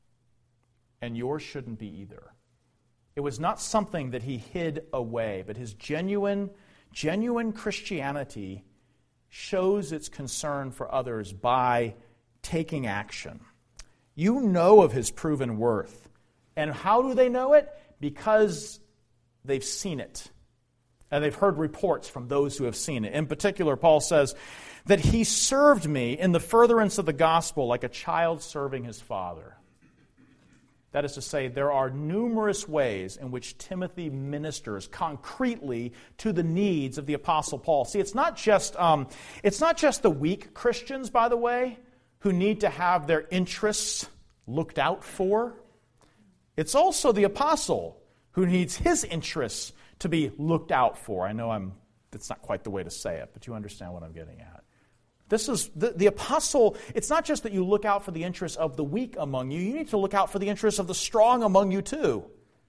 And yours shouldn't be either. It was not something that he hid away, but his genuine, genuine Christianity shows its concern for others by taking action. You know of his proven worth. And how do they know it? Because they've seen it. And they've heard reports from those who have seen it. In particular, Paul says that he served me in the furtherance of the gospel like a child serving his father. That is to say, there are numerous ways in which Timothy ministers concretely to the needs of the Apostle Paul. See, it's not just um, it's not just the weak Christians, by the way, who need to have their interests looked out for. It's also the apostle who needs his interests to be looked out for. I know I'm that's not quite the way to say it, but you understand what I'm getting at. This is the, the apostle, it's not just that you look out for the interests of the weak among you, you need to look out for the interests of the strong among you too.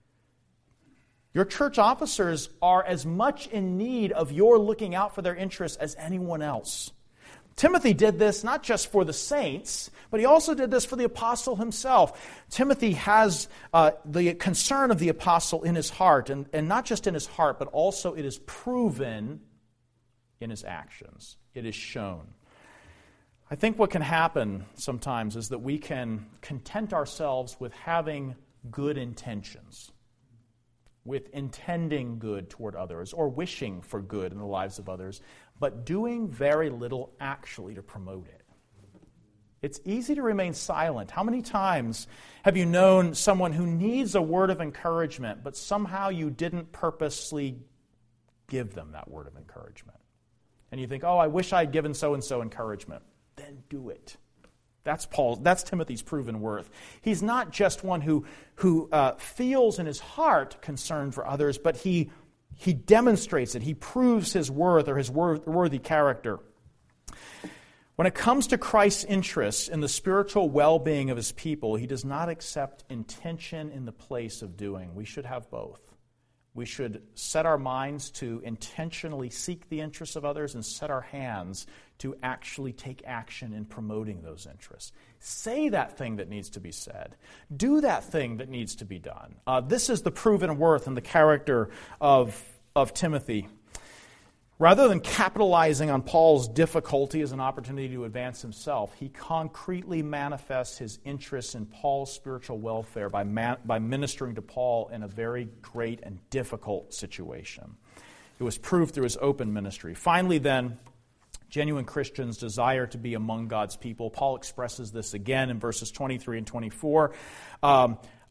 Your church officers are as much in need of your looking out for their interests as anyone else. Timothy did this not just for the saints, but he also did this for the apostle himself. Timothy has uh, the concern of the apostle in his heart, and, and not just in his heart, but also it is proven in his actions. It is shown. I think what can happen sometimes is that we can content ourselves with having good intentions, with intending good toward others, or wishing for good in the lives of others, but doing very little actually to promote it. It's easy to remain silent. How many times have you known someone who needs a word of encouragement, but somehow you didn't purposely give them that word of encouragement? And you think, oh, I wish I had given so-and-so encouragement. Then do it. That's Paul. That's Timothy's proven worth. He's not just one who who uh, feels in his heart concern for others, but he he demonstrates it. He proves his worth or his worth, worthy character. When it comes to Christ's interests in the spiritual well-being of his people, he does not accept intention in the place of doing. We should have both. We should set our minds to intentionally seek the interests of others and set our hands to actually take action in promoting those interests. Say that thing that needs to be said. Do that thing that needs to be done. Uh, this is the proven worth and the character of, of Timothy. Rather than capitalizing on Paul's difficulty as an opportunity to advance himself, he concretely manifests his interest in Paul's spiritual welfare by, man, by ministering to Paul in a very great and difficult situation. It was proved through his open ministry. Finally, then, genuine Christians desire to be among God's people. Paul expresses this again in verses twenty-three and twenty-four. Um,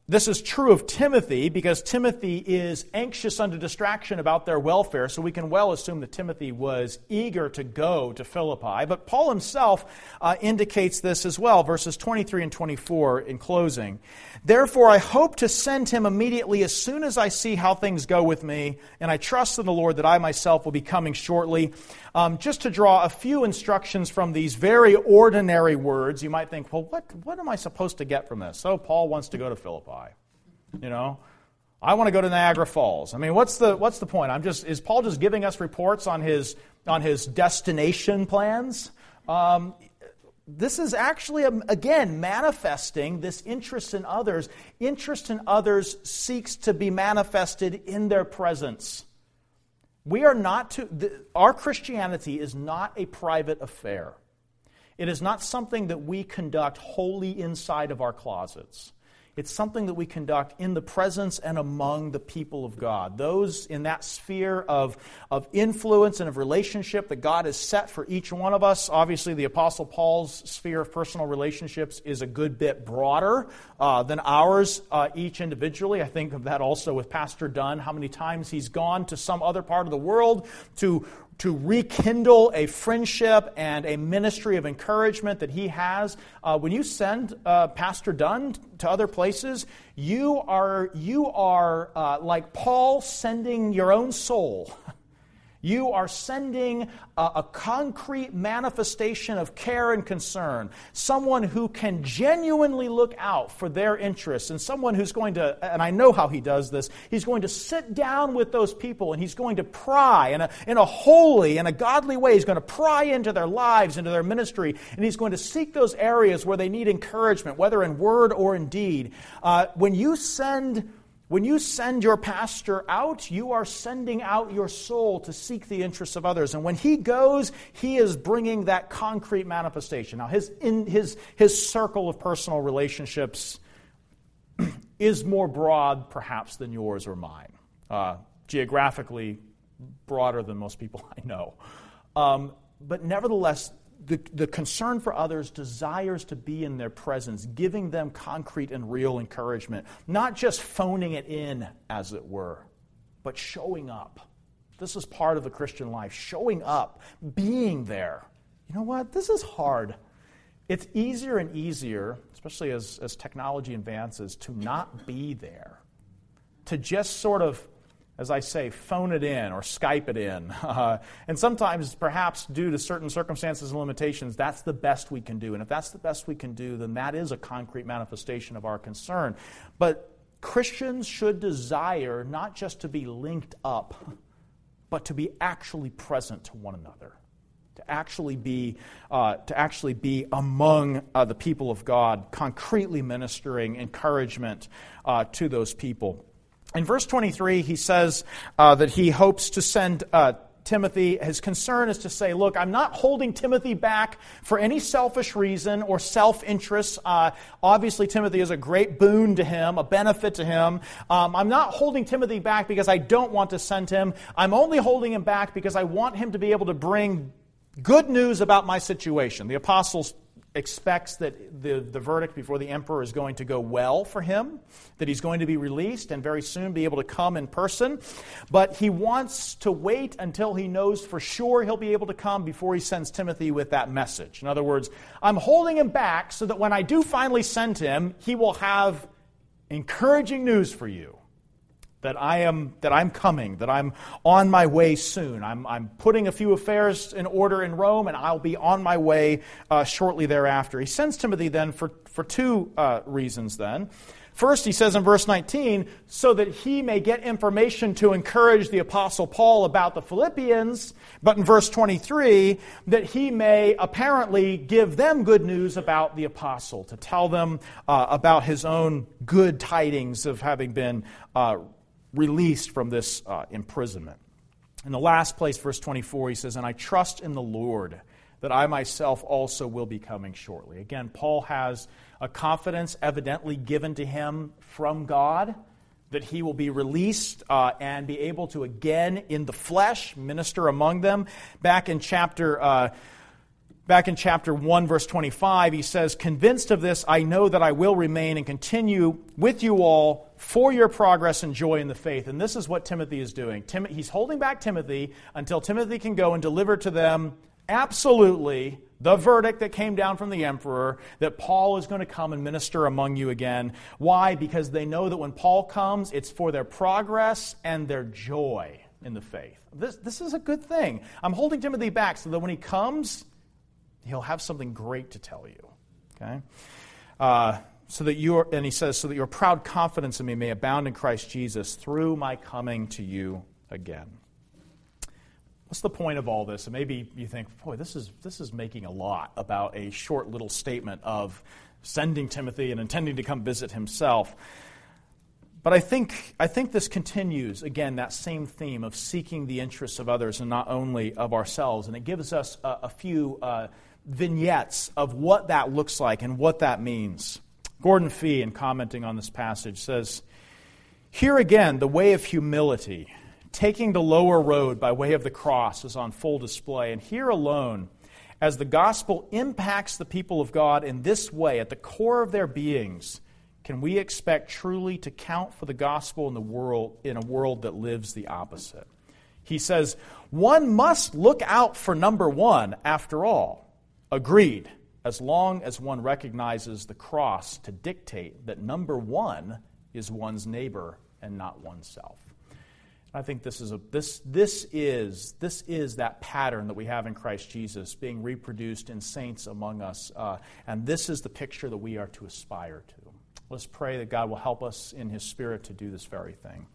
This is true of Timothy because Timothy is anxious under distraction about their welfare, so we can well assume that Timothy was eager to go to Philippi. But Paul himself uh, indicates this as well, verses twenty-three and twenty-four in closing. Therefore, I hope to send him immediately as soon as I see how things go with me, and I trust in the Lord that I myself will be coming shortly. Um, just to draw a few instructions from these very ordinary words, you might think, well, what, what am I supposed to get from this? So Paul wants to go to Philippi. You know, I want to go to Niagara Falls. I mean, what's the what's the point? I'm just is Paul just giving us reports on his on his destination plans? Um, this is actually again manifesting this interest in others. Interest in others seeks to be manifested in their presence. We are not to the, our Christianity is not a private affair. It is not something that we conduct wholly inside of our closets. It's something that we conduct in the presence and among the people of God. Those in that sphere of, of influence and of relationship that God has set for each one of us. Obviously, the Apostle Paul's sphere of personal relationships is a good bit broader uh, than ours uh, each individually. I think of that also with Pastor Dunn, how many times he's gone to some other part of the world to to rekindle a friendship and a ministry of encouragement that he has. Uh, when you send uh, Pastor Dunn to other places, you are you are uh, like Paul sending your own soul. You are sending a, a concrete manifestation of care and concern. Someone who can genuinely look out for their interests, and someone who's going to, and I know how he does this, he's going to sit down with those people and he's going to pry in a, in a holy and a godly way. He's going to pry into their lives, into their ministry, and he's going to seek those areas where they need encouragement, whether in word or in deed. Uh, when you send When you send your pastor out, you are sending out your soul to seek the interests of others. And when he goes, he is bringing that concrete manifestation. Now, his in his his circle of personal relationships is more broad, perhaps, than yours or mine. Uh, geographically broader than most people I know. Um, but nevertheless, The, the concern for others desires to be in their presence, giving them concrete and real encouragement. Not just phoning it in, as it were, but showing up. This is part of the Christian life, showing up, being there. You know what? This is hard. It's easier and easier, especially as, as technology advances, to not be there. To just sort of, as I say, phone it in or Skype it in. Uh, and sometimes, perhaps due to certain circumstances and limitations, that's the best we can do. And if that's the best we can do, then that is a concrete manifestation of our concern. But Christians should desire not just to be linked up, but to be actually present to one another. To actually be, uh, to actually be among uh, the people of God, concretely ministering encouragement uh, to those people. In verse twenty-three, he says uh, that he hopes to send uh, Timothy. His concern is to say, look, I'm not holding Timothy back for any selfish reason or self-interest. Uh, obviously, Timothy is a great boon to him, a benefit to him. Um, I'm not holding Timothy back because I don't want to send him. I'm only holding him back because I want him to be able to bring good news about my situation. The apostles expects that the, the verdict before the emperor is going to go well for him, that he's going to be released and very soon be able to come in person. But he wants to wait until he knows for sure he'll be able to come before he sends Timothy with that message. In other words, I'm holding him back so that when I do finally send him, he will have encouraging news for you. That I am that I'm coming, that I'm on my way soon. I'm, I'm putting a few affairs in order in Rome, and I'll be on my way uh, shortly thereafter. He sends Timothy then for, for two uh, reasons then. First, he says in verse nineteen, so that he may get information to encourage the Apostle Paul about the Philippians, but in verse twenty-three, that he may apparently give them good news about the Apostle, to tell them uh, about his own good tidings of having been uh, released from this uh, imprisonment. In the last place, verse twenty-four, he says, and I trust in the Lord that I myself also will be coming shortly. Again, Paul has a confidence evidently given to him from God that he will be released uh, and be able to again in the flesh minister among them. Back in chapter uh, Back in chapter one, verse twenty-five, he says, "Convinced of this, I know that I will remain and continue with you all for your progress and joy in the faith." And this is what Timothy is doing. Tim- he's holding back Timothy until Timothy can go and deliver to them absolutely the verdict that came down from the emperor, that Paul is going to come and minister among you again. Why? Because they know that when Paul comes, it's for their progress and their joy in the faith. This, this is a good thing. I'm holding Timothy back so that when he comes, he'll have something great to tell you. Okay? Uh, so that your and he says, so that your proud confidence in me may abound in Christ Jesus through my coming to you again. What's the point of all this? And maybe you think, boy, this is this is making a lot about a short little statement of sending Timothy and intending to come visit himself. But I think I think this continues, again, that same theme of seeking the interests of others and not only of ourselves. And it gives us a, a few uh, vignettes of what that looks like and what that means. Gordon Fee, in commenting on this passage, says, "Here again, the way of humility, taking the lower road by way of the cross, is on full display. And here alone, as the gospel impacts the people of God in this way, at the core of their beings, can we expect truly to count for the gospel in the world in a world that lives the opposite?" He says, "One must look out for number one, after all. Agreed, as long as one recognizes the cross to dictate that number one is one's neighbor and not oneself." I think this is a this this is this is that pattern that we have in Christ Jesus being reproduced in saints among us, uh, and this is the picture that we are to aspire to. Let's pray that God will help us in His Spirit to do this very thing.